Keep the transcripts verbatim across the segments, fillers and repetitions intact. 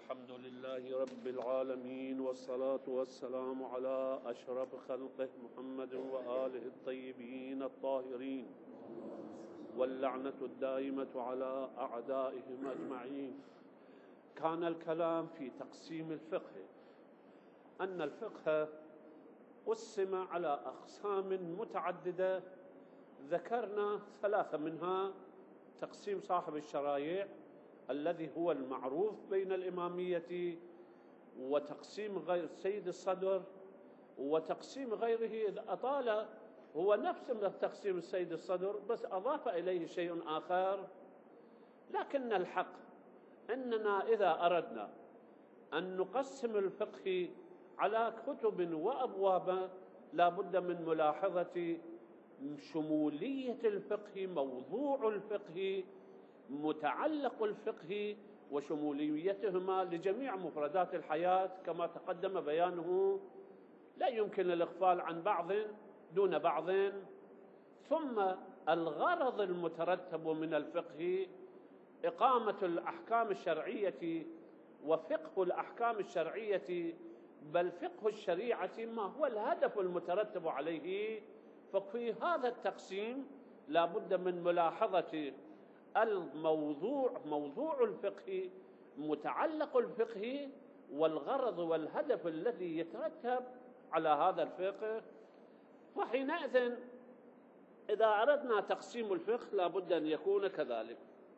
الحمد لله رب العالمين، والصلاة والسلام على أشرف خلقه محمد وآله الطيبين الطاهرين، واللعنة الدائمة على أعدائهم أجمعين. كان الكلام في تقسيم الفقه، أن الفقه قسم على أقسام متعددة، ذكرنا ثلاثة منها: تقسيم صاحب الشرائع الذي هو المعروف بين الإمامية، وتقسيم غير سيد الصدر، وتقسيم غيره إذ أطال هو نفس تقسيم السيد الصدر بس أضاف إليه شيء آخر. لكن الحق أننا إذا أردنا أن نقسم الفقه على كتب وأبواب لا بد من ملاحظة شمولية الفقه، موضوع الفقه، متعلق الفقه، وشموليتهما لجميع مفردات الحياة كما تقدم بيانه. لا يمكن الإغفال عن بعض دون بعض. ثم الغرض المترتب من الفقه إقامة الأحكام الشرعية وفقه الأحكام الشرعية، بل فقه الشريعة ما هو الهدف المترتب عليه. ففي هذا التقسيم لا بد من ملاحظة الموضوع، موضوع الفقه، متعلق الفقه، والغرض والهدف الذي يترتب على هذا الفقه. وحينئذ إذا أردنا تقسيم الفقه لا بد أن يكون كذلك،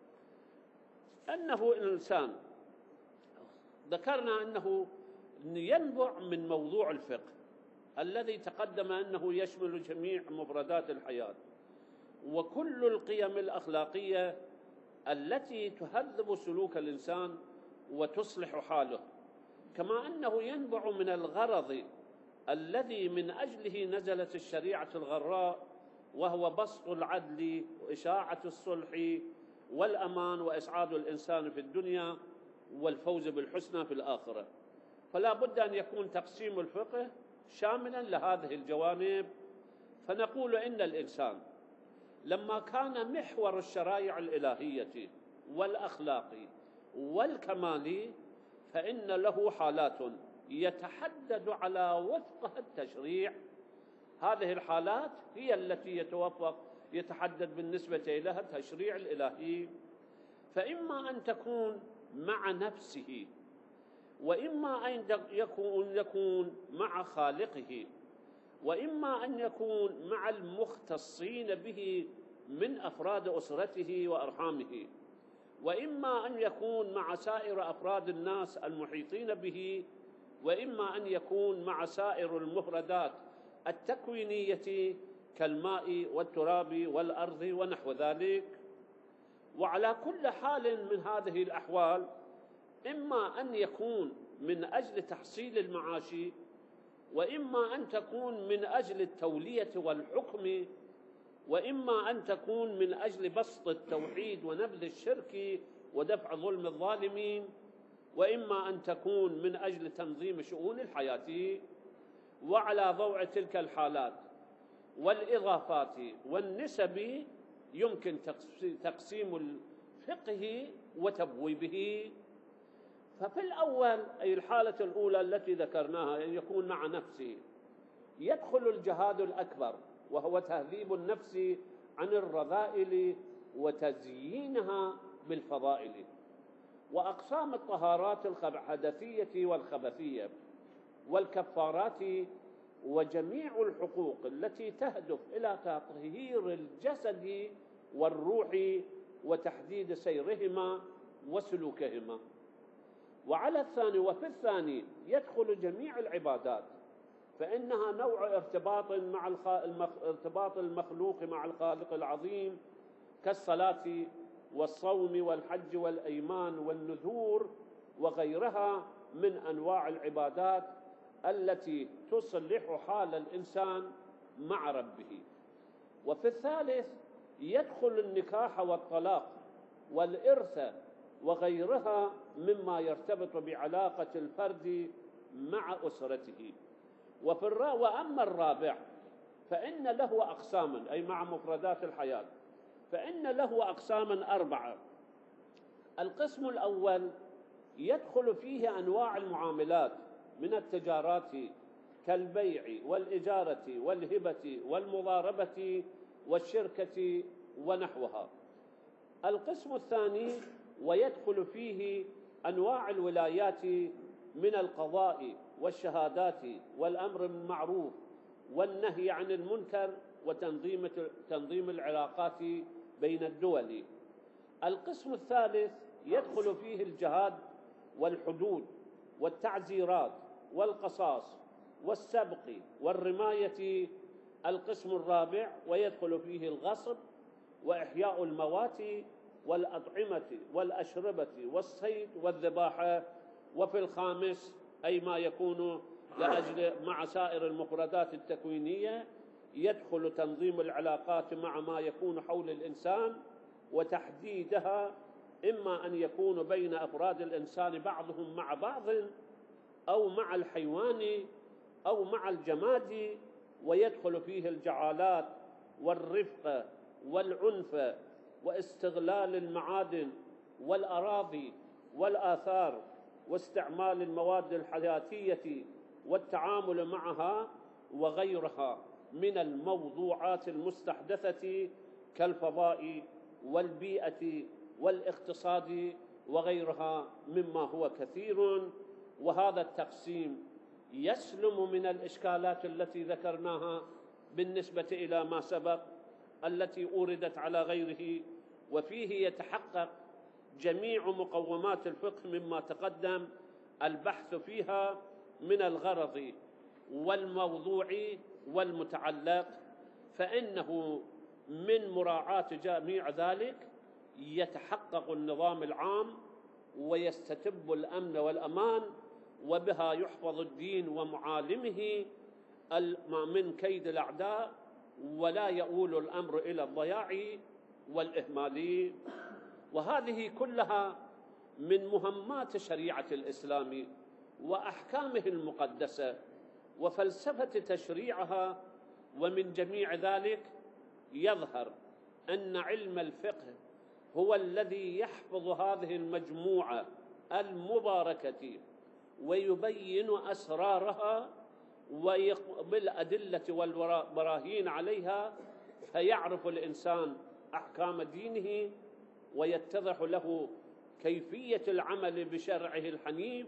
أنه الإنسان ذكرنا أنه ينبع من موضوع الفقه الذي تقدم أنه يشمل جميع مفردات الحياة وكل القيم الأخلاقية التي تهذب سلوك الإنسان وتصلح حاله، كما أنه ينبع من الغرض الذي من أجله نزلت الشريعة الغراء، وهو بسط العدل وإشاعة الصلح والأمان وإسعاد الإنسان في الدنيا والفوز بالحسنى في الآخرة. فلا بد أن يكون تقسيم الفقه شاملا لهذه الجوانب. فنقول إن الإنسان لما كان محور الشرائع الإلهية والأخلاق والكمال، فإن له حالات يتحدد على وفقها التشريع. هذه الحالات هي التي يتوفق يتحدد بالنسبة إليها التشريع الإلهي، فإما أن تكون مع نفسه، وإما أن يكون يكون مع خالقه، وإما أن يكون مع المختصين به من أفراد أسرته وأرحامه، وإما أن يكون مع سائر أفراد الناس المحيطين به، وإما أن يكون مع سائر المفردات التكوينية كالماء والتراب والأرض ونحو ذلك. وعلى كل حال من هذه الأحوال إما أن يكون من أجل تحصيل المعاش، وإما أن تكون من أجل التولية والحكم، وإما أن تكون من أجل بسط التوحيد ونبذ الشرك ودفع ظلم الظالمين، وإما أن تكون من أجل تنظيم شؤون الحياة. وعلى ضوء تلك الحالات والإضافات والنسب يمكن تقسيم الفقه وتبويبه. ففي الأول أي الحالة الأولى التي ذكرناها أن يكون مع نفسه، يدخل الجهاد الأكبر وهو تهذيب النفس عن الرذائل وتزيينها بالفضائل، وأقسام الطهارات الحدثية والخبثية والكفارات وجميع الحقوق التي تهدف إلى تطهير الجسد والروح وتحديد سيرهما وسلوكهما. وعلى الثاني وفي الثاني يدخل جميع العبادات، فإنها نوع ارتباط مع الخ... المخ... ارتباط المخلوق مع الخالق العظيم كالصلاة والصوم والحج والأيمان والنذور وغيرها من أنواع العبادات التي تصلح حال الإنسان مع ربه. وفي الثالث يدخل النكاح والطلاق والإرث وغيرها مما يرتبط بعلاقة الفرد مع أسرته. وفي الرا... وأما الرابع فإن له أقساما، أي مع مفردات الحياة، فإن له أقساما أربعة. القسم الأول يدخل فيه أنواع المعاملات من التجارات كالبيع والإجارة والهبة والمضاربة والشركة ونحوها. القسم الثاني ويدخل فيه أنواع الولايات من القضاء والشهادات والأمر بالمعروف والنهي عن المنكر وتنظيم تنظيم العلاقات بين الدول. القسم الثالث يدخل فيه الجهاد والحدود والتعزيرات والقصاص والسبق والرماية. القسم الرابع ويدخل فيه الغصب وإحياء الموات والأطعمة والأشربة والصيد والذباحة. وفي الخامس أي ما يكون لأجل مع سائر المفردات التكوينية يدخل تنظيم العلاقات مع ما يكون حول الإنسان وتحديدها، إما أن يكون بين أفراد الإنسان بعضهم مع بعض أو مع الحيوان أو مع الجماد. ويدخل فيه الجعالات والرفق والعنف واستغلال المعادن والأراضي والآثار واستعمال المواد الحياتية والتعامل معها وغيرها من الموضوعات المستحدثة كالفضاء والبيئة والاقتصاد وغيرها مما هو كثير. وهذا التقسيم يسلم من الإشكالات التي ذكرناها بالنسبة إلى ما سبق التي أوردت على غيره، وفيه يتحقق جميع مقومات الفقه مما تقدم البحث فيها من الغرض والموضوع والمتعلق. فإنه من مراعاة جميع ذلك يتحقق النظام العام ويستتب الأمن والأمان، وبها يحفظ الدين ومعالمه من كيد الأعداء، ولا يؤول الأمر إلى الضياع والإهمال. وهذه كلها من مهمات شريعة الإسلام وأحكامه المقدسة وفلسفة تشريعها. ومن جميع ذلك يظهر أن علم الفقه هو الذي يحفظ هذه المجموعة المباركة ويبين أسرارها وبالأدلة والبراهين عليها، فيعرف الإنسان أحكام دينه ويتضح له كيفية العمل بشرعه الحنيف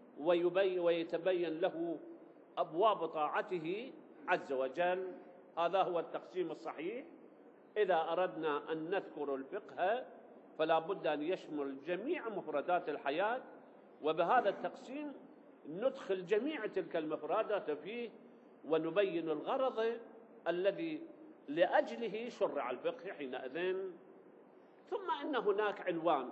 ويتبين له أبواب طاعته عز وجل. هذا هو التقسيم الصحيح. إذا أردنا أن نذكر الفقه فلا بد أن يشمل جميع مفردات الحياة، وبهذا التقسيم ندخل جميع تلك المفردات فيه ونبين الغرض الذي لأجله شرع الفقه حينئذ. ثم إن هناك عنوان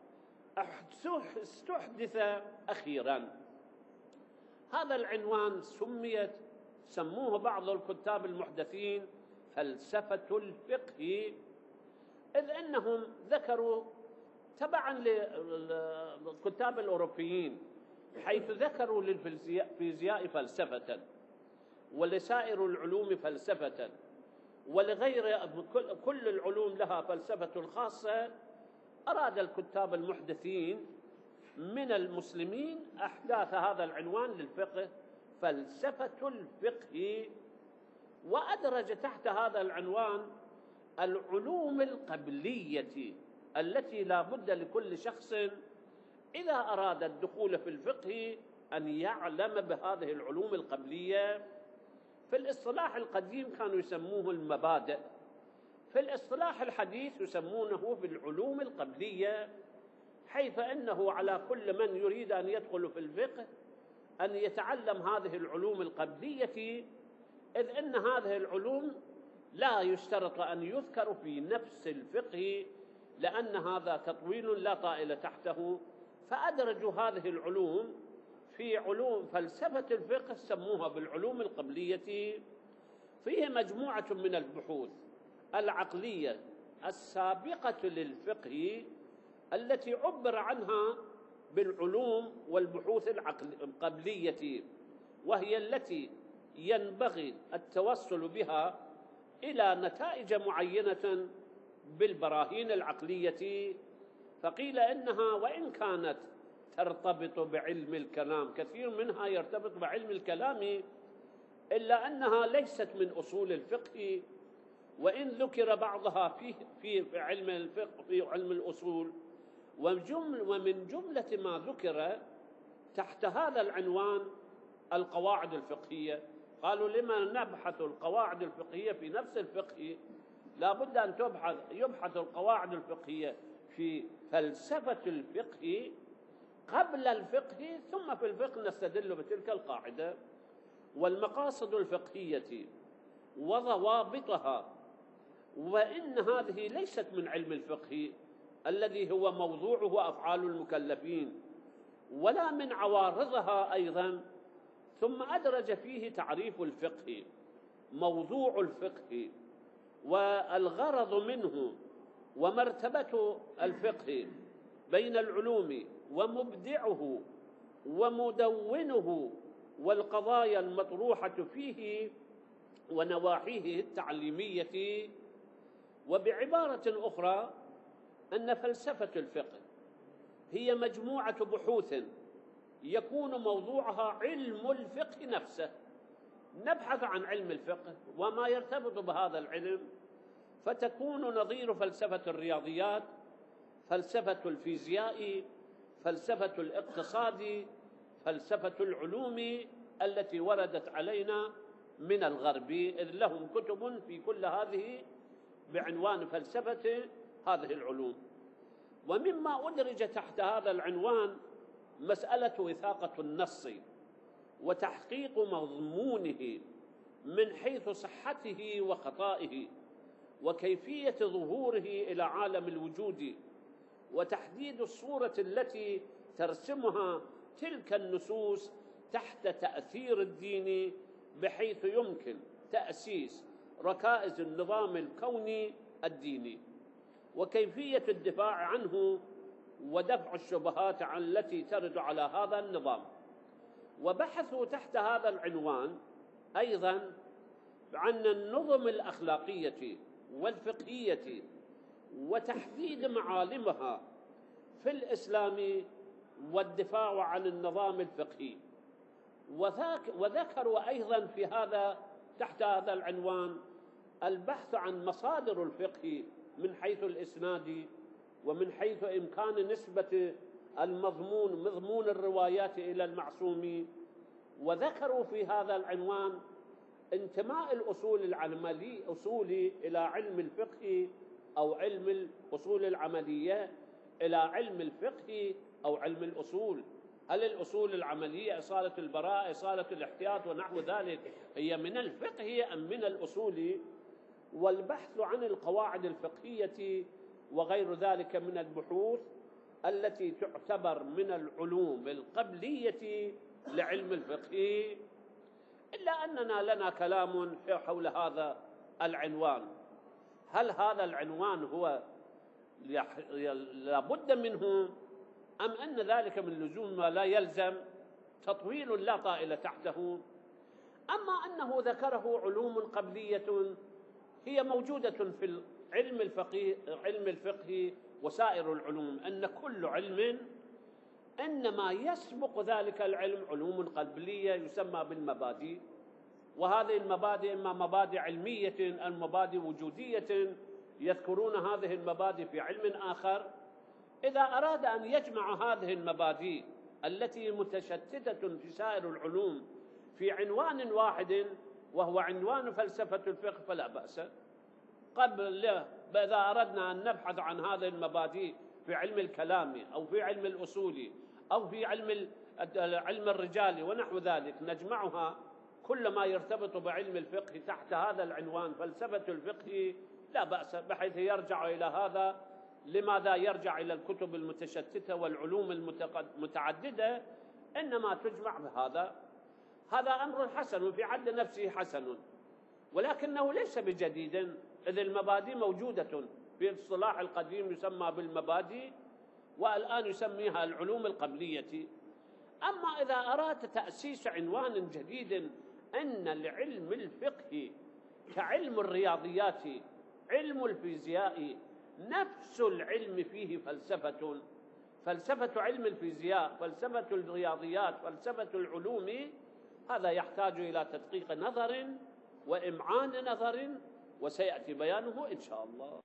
استحدث أخيرا. هذا العنوان سميت سموه بعض الكتاب المحدثين فلسفة الفقه، إذ أنهم ذكروا تبعا للكتاب الأوروبيين حيث ذكروا للفيزياء فلسفة ولسائر العلوم فلسفة ولغير كل العلوم لها فلسفة خاصة. أراد الكتاب المحدثين من المسلمين أحداث هذا العنوان للفقه فلسفة الفقه، وأدرج تحت هذا العنوان العلوم القبلية التي لا بد لكل شخص إذا أراد الدخول في الفقه أن يعلم بهذه العلوم القبلية. في الاصطلاح القديم كانوا يسموه المبادئ، في الاصطلاح الحديث يسمونه بالعلوم القبلية، حيث أنه على كل من يريد أن يدخل في الفقه أن يتعلم هذه العلوم القبلية، إذ أن هذه العلوم لا يشترط أن يذكر في نفس الفقه لأن هذا تطويل لا طائل تحته، فأدرجوا هذه العلوم في علوم فلسفة الفقه سموها بالعلوم القبلية. فيه مجموعة من البحوث العقلية السابقة للفقه التي عبر عنها بالعلوم والبحوث القبلية، وهي التي ينبغي التوصل بها إلى نتائج معينة بالبراهين العقلية. فقيل إنها وإن كانت ترتبط بعلم الكلام، كثير منها يرتبط بعلم الكلام، إلا أنها ليست من أصول الفقه، وإن ذكر بعضها في في علم الفقه في علم الأصول. ومن جملة ما ذكر تحت هذا العنوان القواعد الفقهية. قالوا لما نبحث القواعد الفقهية في نفس الفقه، لا بد أن تبحث يبحث القواعد الفقهية في فلسفة الفقه قبل الفقه، ثم في الفقه نستدل بتلك القاعدة. والمقاصد الفقهية وضوابطها، وإن هذه ليست من علم الفقه الذي هو موضوعه أفعال المكلفين، ولا من عوارضها أيضا. ثم أدرج فيه تعريف الفقه، موضوع الفقه والغرض منه، ومرتبة الفقه بين العلوم، ومبدعه ومدونه، والقضايا المطروحة فيه ونواحيه التعليمية. وبعبارة أخرى أن فلسفة الفقه هي مجموعة بحوث يكون موضوعها علم الفقه نفسه. نبحث عن علم الفقه وما يرتبط بهذا العلم، فتكون نظير فلسفة الرياضيات، فلسفة الفيزياء، فلسفة الاقتصاد، فلسفة العلوم التي وردت علينا من الغرب، إذ لهم كتب في كل هذه بعنوان فلسفة هذه العلوم. ومما أدرج تحت هذا العنوان مسألة وثاقة النص وتحقيق مضمونه من حيث صحته وخطائه، وكيفية ظهوره إلى عالم الوجود، وتحديد الصورة التي ترسمها تلك النصوص تحت تأثير الدين، بحيث يمكن تأسيس ركائز النظام الكوني الديني، وكيفية الدفاع عنه ودفع الشبهات التي ترد على هذا النظام. وبحثوا تحت هذا العنوان أيضا عن النظم الأخلاقية والفقهية وتحديد معالمها في الإسلام، والدفاع عن النظام الفقهي. وذكروا أيضا في هذا تحت هذا العنوان البحث عن مصادر الفقه من حيث الإسناد، ومن حيث إمكان نسبة المضمون مضمون الروايات إلى المعصوم. وذكروا في هذا العنوان انتماء الأصول العملي أصولي إلى علم الفقه، أو علم الأصول العملية إلى علم الفقه أو علم الأصول. هل الأصول العملية إصالة البراءة، إصالة الاحتياط ونحو ذلك هي من الفقه أم من الأصول؟ والبحث عن القواعد الفقهية وغير ذلك من البحوث التي تعتبر من العلوم القبلية لعلم الفقه. إلا أننا لنا كلام حول هذا العنوان. هل هذا العنوان هو لابد منه، أم أن ذلك من لزوم ما لا يلزم، تطويل لا طائل تحته؟ أما أنه ذكره علوم قبلية هي موجودة في علم الفقه علم الفقه وسائر العلوم، أن كل علم إنما يسبق ذلك العلم علوم قبلية يسمى بالمبادئ. وهذه المبادئ إما مبادئ علمية أو مبادئ وجودية، يذكرون هذه المبادئ في علم آخر. إذا أراد أن يجمع هذه المبادئ التي متشتتة في سائر العلوم في عنوان واحد وهو عنوان فلسفة الفقه فلا بأس. قبل إذا أردنا أن نبحث عن هذه المبادئ في علم الكلام أو في علم الأصول أو في علم علم الرجال ونحو ذلك، نجمعها كل ما يرتبط بعلم الفقه تحت هذا العنوان فلسفة الفقه، لا بأس، بحيث يرجع إلى هذا. لماذا يرجع إلى الكتب المتشتتة والعلوم المتعددة؟ إنما تجمع بهذا. هذا أمر حسن في حد نفسه حسن، ولكنه ليس بجديد، إذ المبادئ موجودة في الاصطلاح القديم يسمى بالمبادئ، والآن يسميها العلوم القبلية. أما إذا أردت تأسيس عنوان جديد أن العلم الفقهي كعلم الرياضيات، علم الفيزياء، نفس العلم فيه فلسفة، فلسفة علم الفيزياء، فلسفة الرياضيات، فلسفة العلوم، هذا يحتاج إلى تدقيق نظر وإمعان نظر، وسيأتي بيانه إن شاء الله.